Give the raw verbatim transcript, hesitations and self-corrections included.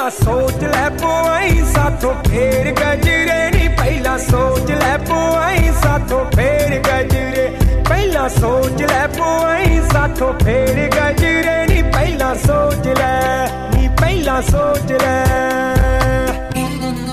ਪਹਿਲਾਂ ਸੋਚ ਲੈ ਪਵਾਈ ਸਾਥੋਂ ਫੇਰ ਗਜਰੇ ਨੀ ਪਹਿਲਾਂ ਸੋਚ ਲੈ ਪਵਾਈ ਸਾਥੋਂ ਫੇਰ ਗਜਰੇ ਪਹਿਲਾਂ ਸੋਚ ਲੈ ਪਵਾਈ ਸਾਥੋਂ ਫੇਰ ਗਜਰੇ ਨੀ ਪਹਿਲਾਂ ਸੋਚ ਲੈ ਨੀ ਪਹਿਲਾਂ ਸੋਚ